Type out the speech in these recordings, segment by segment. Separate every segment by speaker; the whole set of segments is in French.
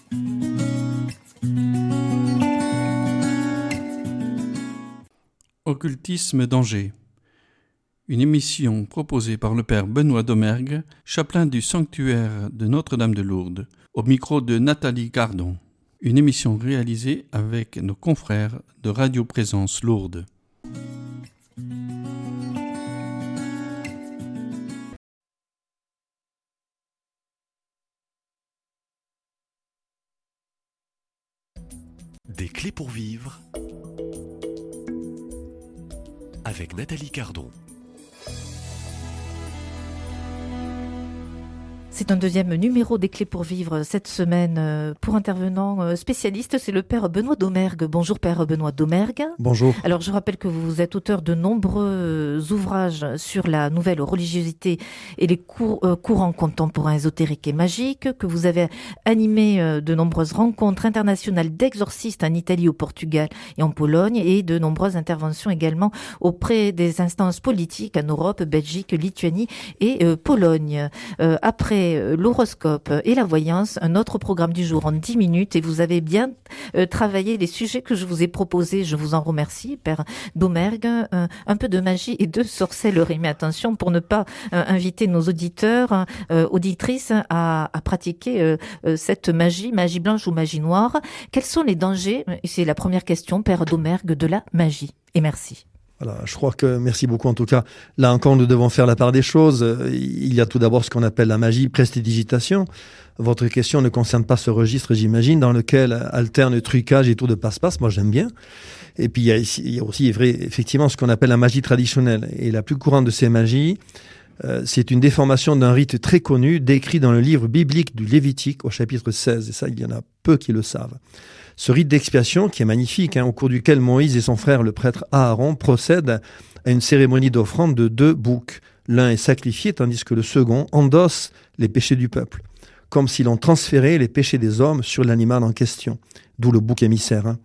Speaker 1: Occultisme d'Angers. Une émission proposée par le père Benoît Domergue, chapelain du sanctuaire de Notre-Dame de Lourdes, au micro de Nathalie Cardon. Une émission réalisée avec nos confrères de Radio Présence Lourdes.
Speaker 2: Des clés pour vivre avec Nathalie Cardon.
Speaker 3: C'est un deuxième numéro des clés pour vivre cette semaine. Pour intervenant spécialiste, c'est le père Benoît Domergue. Bonjour père Benoît Domergue.
Speaker 4: Bonjour.
Speaker 3: Alors je rappelle que vous êtes auteur de nombreux ouvrages sur la nouvelle religiosité et les courants contemporains ésotériques et magiques, que vous avez animé de nombreuses rencontres internationales d'exorcistes en Italie, au Portugal et en Pologne, et de nombreuses interventions également auprès des instances politiques en Europe, Belgique, Lituanie et Pologne. Après l'horoscope et la voyance, un autre programme du jour en 10 minutes, et vous avez bien travaillé les sujets que je vous ai proposés. Je vous en remercie, père Domergue. Un peu de magie et de sorcellerie, mais attention pour ne pas inviter nos auditeurs, auditrices à pratiquer cette magie blanche ou magie noire. Quels sont les dangers, c'est la première question, père Domergue, de la magie? Et merci.
Speaker 4: Voilà, je crois que, merci beaucoup en tout cas. Là encore, nous devons faire la part des choses. Il y a tout d'abord ce qu'on appelle la magie prestidigitation. Votre question ne concerne pas ce registre, j'imagine, dans lequel alterne trucage et tour de passe-passe. Moi, j'aime bien. Et puis, il y a aussi, effectivement, ce qu'on appelle la magie traditionnelle. Et la plus courante de ces magies, c'est une déformation d'un rite très connu, décrit dans le livre biblique du Lévitique, au chapitre 16. Et ça, il y en a peu qui le savent. Ce rite d'expiation, qui est magnifique, au cours duquel Moïse et son frère, le prêtre Aaron, procèdent à une cérémonie d'offrande de 2 boucs. L'un est sacrifié, tandis que le second endosse les péchés du peuple, comme si l'on transférait les péchés des hommes sur l'animal en question, d'où le bouc émissaire.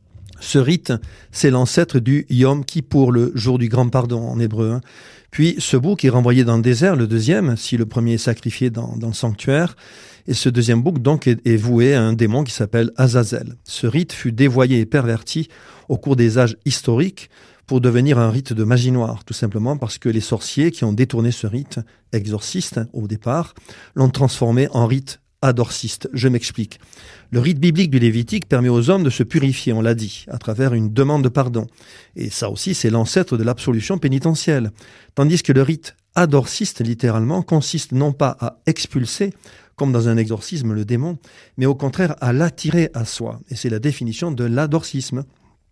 Speaker 4: Ce rite, c'est l'ancêtre du Yom Kippour, le jour du grand pardon en hébreu. Puis ce bouc est renvoyé dans le désert, le deuxième, si le premier est sacrifié dans le sanctuaire. Et ce deuxième bouc donc est voué à un démon qui s'appelle Azazel. Ce rite fut dévoyé et perverti au cours des âges historiques pour devenir un rite de magie noire, tout simplement parce que les sorciers qui ont détourné ce rite, exorciste au départ, l'ont transformé en rite adorciste. Je m'explique. Le rite biblique du Lévitique permet aux hommes de se purifier, on l'a dit, à travers une demande de pardon. Et ça aussi, c'est l'ancêtre de l'absolution pénitentielle. Tandis que le rite adorciste, littéralement, consiste non pas à expulser, comme dans un exorcisme, le démon, mais au contraire à l'attirer à soi. Et c'est la définition de l'adorcisme.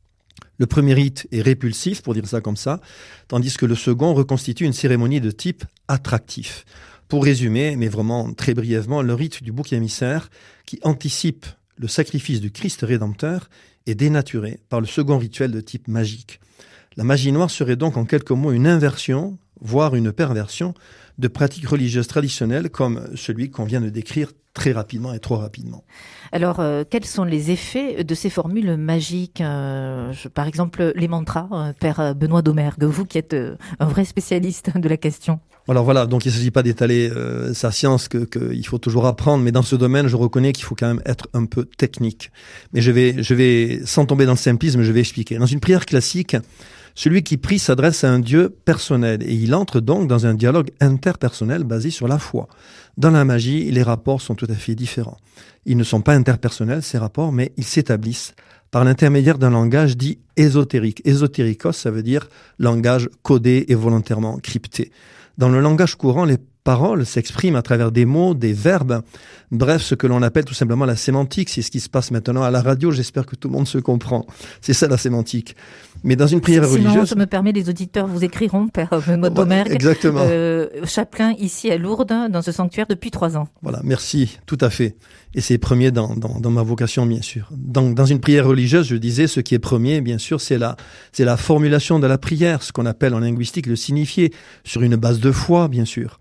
Speaker 4: Le premier rite est répulsif, pour dire ça comme ça, tandis que le second reconstitue une cérémonie de type attractif. Pour résumer, mais vraiment très brièvement, le rite du bouc émissaire, qui anticipe le sacrifice du Christ rédempteur, est dénaturé par le second rituel de type magique. La magie noire serait donc en quelques mots une inversion, voire une perversion, de pratiques religieuses traditionnelles comme celui qu'on vient de décrire très rapidement et trop rapidement.
Speaker 3: Alors, quels sont les effets de ces formules magiques, par exemple les mantras, père Benoît Domergue, vous qui êtes un vrai spécialiste de la question?
Speaker 4: Alors voilà, donc il ne s'agit pas d'étaler sa science qu'il faut toujours apprendre, mais dans ce domaine, je reconnais qu'il faut quand même être un peu technique. Mais je vais, sans tomber dans le simplisme, je vais expliquer. Dans une prière classique, celui qui prie s'adresse à un Dieu personnel et il entre donc dans un dialogue interpersonnel basé sur la foi. Dans la magie, les rapports sont tout à fait différents. Ils ne sont pas interpersonnels, ces rapports, mais ils s'établissent par l'intermédiaire d'un langage dit ésotérique. Ésotérikos, ça veut dire langage codé et volontairement crypté. Dans le langage courant, les paroles s'expriment à travers des mots, des verbes, bref, ce que l'on appelle tout simplement la sémantique. C'est ce qui se passe maintenant à la radio, j'espère que tout le monde se comprend. C'est ça la sémantique. Mais dans une prière religieuse...
Speaker 3: Sinon, je me permets, les auditeurs vous écriront, père Benoît Domergue,
Speaker 4: exactement.
Speaker 3: Chapelain ici à Lourdes, dans ce sanctuaire depuis 3 ans.
Speaker 4: Voilà, merci, tout à fait. Et c'est premier dans ma vocation, bien sûr. Dans une prière religieuse, je disais, ce qui est premier, bien sûr, c'est la formulation de la prière, ce qu'on appelle en linguistique le signifié, sur une base de foi, bien sûr.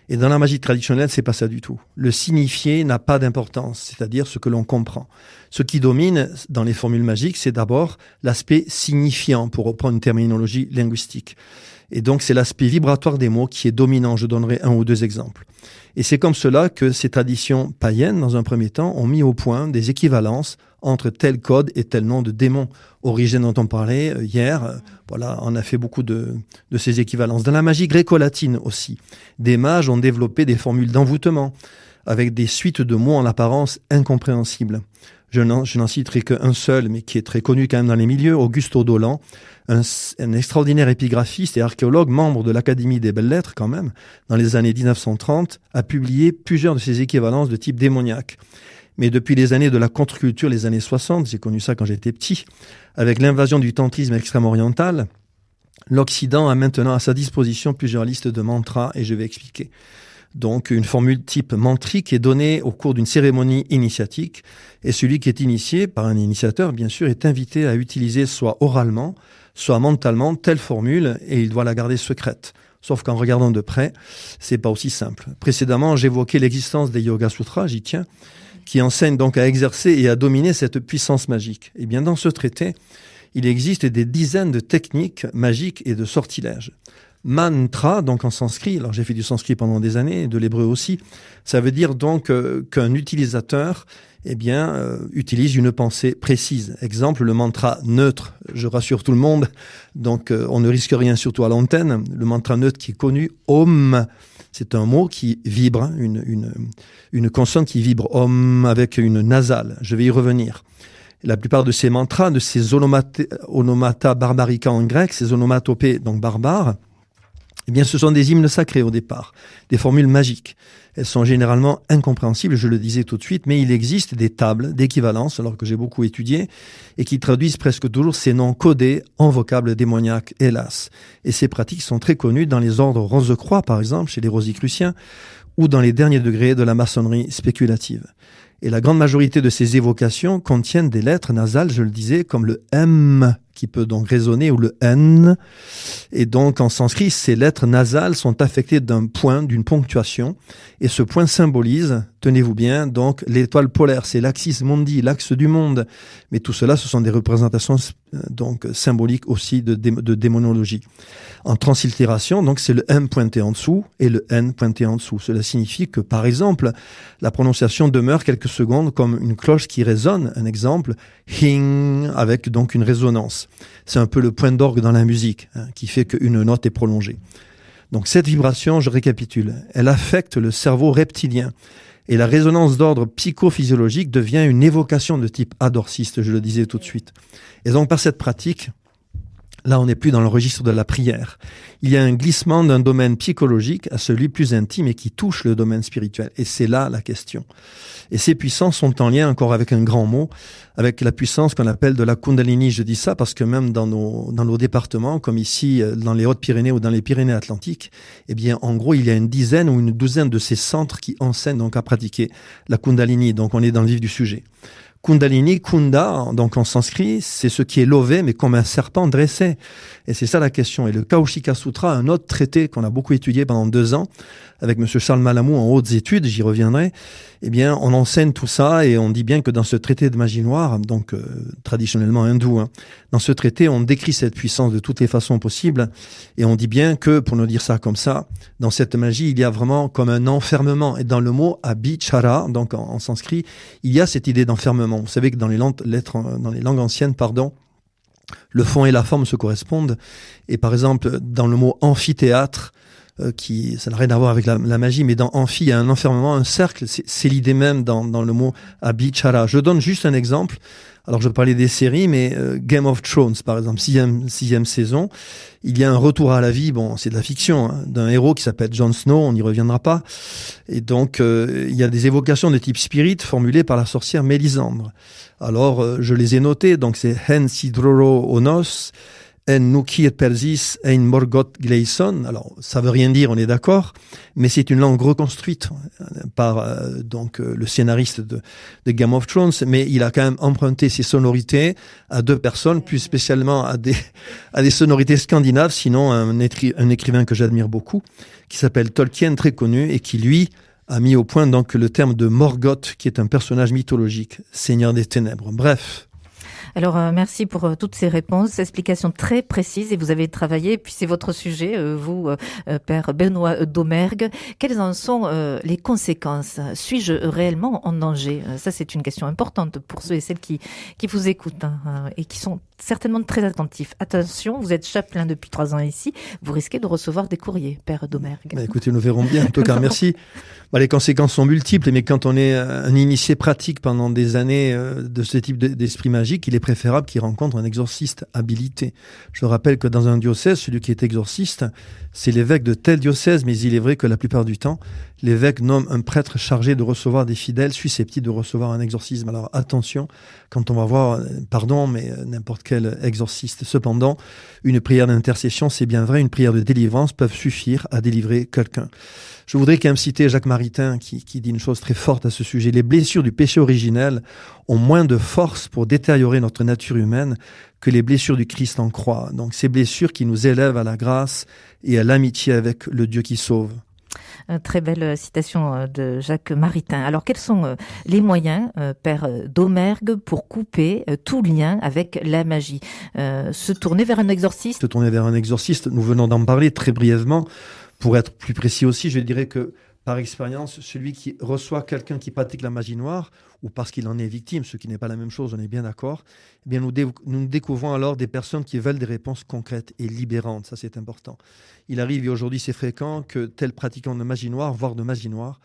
Speaker 4: Et dans la magie traditionnelle, c'est pas ça du tout. Le signifié n'a pas d'importance, c'est-à-dire ce que l'on comprend. Ce qui domine dans les formules magiques, c'est d'abord l'aspect signifiant, pour reprendre une terminologie linguistique. Et donc, c'est l'aspect vibratoire des mots qui est dominant. Je donnerai 1 ou 2 exemples. Et c'est comme cela que ces traditions païennes, dans un premier temps, ont mis au point des équivalences entre tel code et tel nom de démon. Origène dont on parlait hier, voilà, on a fait beaucoup de ces équivalences. Dans la magie gréco-latine aussi, des mages ont développé des formules d'envoûtement avec des suites de mots en apparence incompréhensibles. Je n'en citerai qu'un seul, mais qui est très connu quand même dans les milieux, Augusto Dolan, un extraordinaire épigraphiste et archéologue, membre de l'Académie des Belles-Lettres quand même, dans les années 1930, a publié plusieurs de ces équivalences de type démoniaque. Mais depuis les années de la contre-culture, les années 60, j'ai connu ça quand j'étais petit, avec l'invasion du tantrisme extrême-oriental, l'Occident a maintenant à sa disposition plusieurs listes de mantras, et je vais expliquer. Donc, une formule type mantrique est donnée au cours d'une cérémonie initiatique, et celui qui est initié par un initiateur, bien sûr, est invité à utiliser soit oralement, soit mentalement telle formule, et il doit la garder secrète. Sauf qu'en regardant de près, c'est pas aussi simple. Précédemment, j'évoquais l'existence des Yoga Sutras, j'y tiens, qui enseignent donc à exercer et à dominer cette puissance magique. Et bien, dans ce traité, il existe des dizaines de techniques magiques et de sortilèges. Mantra, donc en sanskrit, alors j'ai fait du sanskrit pendant des années, de l'hébreu aussi, ça veut dire donc qu'un utilisateur utilise une pensée précise. Exemple, le mantra neutre, je rassure tout le monde, donc on ne risque rien surtout à l'antenne. Le mantra neutre qui est connu, Om, c'est un mot qui vibre, une consonne qui vibre, Om, avec une nasale. Je vais y revenir. La plupart de ces mantras, de ces onomata barbarica en grec, ces onomatopées donc barbares, eh bien, ce sont des hymnes sacrés au départ, des formules magiques. Elles sont généralement incompréhensibles, je le disais tout de suite, mais il existe des tables d'équivalence, alors que j'ai beaucoup étudié, et qui traduisent presque toujours ces noms codés en vocables démoniaques, hélas. Et ces pratiques sont très connues dans les ordres Rose-Croix, par exemple, chez les Rosicruciens, ou dans les derniers degrés de la maçonnerie spéculative. Et la grande majorité de ces évocations contiennent des lettres nasales, je le disais, comme le M, qui peut donc résonner, ou le N. Et donc, en sanskrit, ces lettres nasales sont affectées d'un point, d'une ponctuation. Et ce point symbolise, tenez-vous bien, donc l'étoile polaire, c'est l'axis mundi, l'axe du monde. Mais tout cela, ce sont des représentations donc symboliques aussi de démonologie. En translittération, donc c'est le M pointé en dessous et le N pointé en dessous. Cela signifie que, par exemple, la prononciation demeure quelques secondes comme une cloche qui résonne. Un exemple, hing, avec donc une résonance. C'est un peu le point d'orgue dans la musique, qui fait qu'une note est prolongée. Donc cette vibration, je récapitule, elle affecte le cerveau reptilien. Et la résonance d'ordre psychophysiologique devient une évocation de type adorciste, je le disais tout de suite. Et donc par cette pratique, là on n'est plus dans le registre de la prière. Il y a un glissement d'un domaine psychologique à celui plus intime et qui touche le domaine spirituel. Et c'est là la question. Et ces puissances sont en lien, encore avec un grand mot, avec la puissance qu'on appelle de la Kundalini. Je dis ça parce que même dans nos départements, comme ici dans les Hautes-Pyrénées ou dans les Pyrénées-Atlantiques, eh bien, en gros, il y a une dizaine ou une douzaine de ces centres qui enseignent donc à pratiquer la Kundalini. Donc, on est dans le vif du sujet. Kundalini, Kunda, donc en sanskrit, c'est ce qui est lové, mais comme un serpent dressé. Et c'est ça la question. Et le Kaushika Sutra, un autre traité qu'on a beaucoup étudié pendant 2 ans, avec monsieur Charles Malamou en hautes études, j'y reviendrai, eh bien, on enseigne tout ça et on dit bien que dans ce traité de magie noire, donc traditionnellement hindou, dans ce traité, on décrit cette puissance de toutes les façons possibles et on dit bien que, pour nous dire ça comme ça, dans cette magie, il y a vraiment comme un enfermement. Et dans le mot abhichara, donc en sanskrit, il y a cette idée d'enfermement. Vous savez que dans les langues anciennes, le fond et la forme se correspondent. Et par exemple, dans le mot amphithéâtre, ça n'a rien à voir avec la magie, mais dans amphi, il y a un enfermement, un cercle, c'est l'idée même dans le mot abhichara. Je donne juste un exemple. Alors, je parlais des séries, mais Game of Thrones, par exemple, sixième saison, il y a un retour à la vie, bon, c'est de la fiction, d'un héros qui s'appelle Jon Snow, on n'y reviendra pas. Et donc, il y a des évocations de type spirit formulées par la sorcière Mélisandre. Alors, je les ai notées, donc c'est Hen Sidroro Onos, En Nuki et Persis ein Morgoth Gleison. Alors, ça veut rien dire, on est d'accord, mais c'est une langue reconstruite par le scénariste de Game of Thrones, mais il a quand même emprunté ses sonorités à deux personnes, plus spécialement à des sonorités scandinaves, sinon un écrivain que j'admire beaucoup, qui s'appelle Tolkien, très connu, et qui, lui, a mis au point donc le terme de Morgoth, qui est un personnage mythologique, seigneur des ténèbres. Bref.
Speaker 3: Alors, merci pour toutes ces réponses, explications très précises. Et vous avez travaillé, puis c'est votre sujet, vous, Père Benoît Domergue. Quelles en sont les conséquences? Suis-je réellement en danger? Ça, c'est une question importante pour ceux et celles qui vous écoutent et qui sont certainement très attentifs. Attention, vous êtes chapelain depuis 3 ans ici. Vous risquez de recevoir des courriers, Père Domergue.
Speaker 4: Écoutez, nous verrons bien. En tout cas, merci. Les conséquences sont multiples, mais quand on est un initié pratique pendant des années de ce type d'esprit magique, il est préférable qu'il rencontre un exorciste habilité. Je rappelle que dans un diocèse, celui qui est exorciste, c'est l'évêque de tel diocèse, mais il est vrai que la plupart du temps, l'évêque nomme un prêtre chargé de recevoir des fidèles susceptibles de recevoir un exorcisme. Alors attention, quand on va voir, mais n'importe quel exorciste. Cependant, une prière d'intercession, c'est bien vrai, une prière de délivrance peuvent suffire à délivrer quelqu'un. Je voudrais quand même citer Jacques Maritain qui dit une chose très forte à ce sujet. Les blessures du péché originel ont moins de force pour détériorer notre nature humaine que les blessures du Christ en croix. Donc ces blessures qui nous élèvent à la grâce et à l'amitié avec le Dieu qui sauve.
Speaker 3: Très belle citation de Jacques Maritain. Alors, quels sont les moyens, Père Domergue, pour couper tout lien avec la magie? Se tourner vers un exorciste?
Speaker 4: Se tourner vers un exorciste, nous venons d'en parler très brièvement. Pour être plus précis aussi, je dirais que, par expérience, celui qui reçoit quelqu'un qui pratique la magie noire, ou parce qu'il en est victime, ce qui n'est pas la même chose, on est bien d'accord, eh bien nous découvrons alors des personnes qui veulent des réponses concrètes et libérantes. Ça, c'est important. Il arrive, et aujourd'hui c'est fréquent, que tel pratiquant de magie noire, voire de magie noire,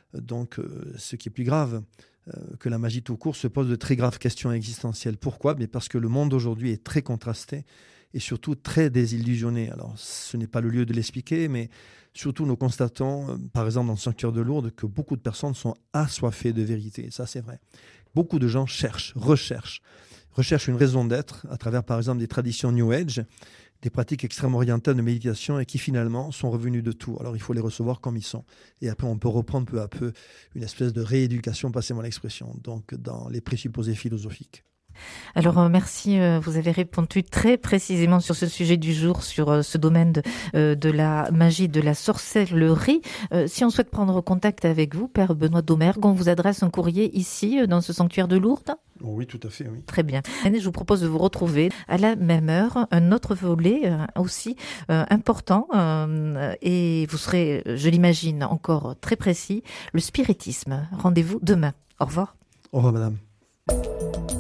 Speaker 4: ce qui est plus grave que la magie tout court, se pose de très graves questions existentielles. Pourquoi ? Mais parce que le monde aujourd'hui est très contrasté et surtout très désillusionné. Alors, ce n'est pas le lieu de l'expliquer, mais surtout nous constatons, par exemple dans le sanctuaire de Lourdes, que beaucoup de personnes sont assoiffées de vérité. Ça, c'est vrai. Beaucoup de gens recherchent une raison d'être à travers, par exemple, des traditions New Age, des pratiques extrêmement orientales de méditation et qui finalement sont revenus de tout. Alors il faut les recevoir comme ils sont. Et après on peut reprendre peu à peu une espèce de rééducation, passez-moi l'expression, donc dans les présupposés philosophiques.
Speaker 3: Alors merci, vous avez répondu très précisément sur ce sujet du jour, sur ce domaine de la magie, de la sorcellerie. Si on souhaite prendre contact avec vous, Père Benoît Domergue, on vous adresse un courrier ici, dans ce sanctuaire de Lourdes ?
Speaker 4: Oui, tout à fait, oui.
Speaker 3: Très bien. Je vous propose de vous retrouver à la même heure, un autre volet aussi important, et vous serez, je l'imagine, encore très précis, le spiritisme. Rendez-vous demain. Au revoir.
Speaker 4: Au revoir, madame.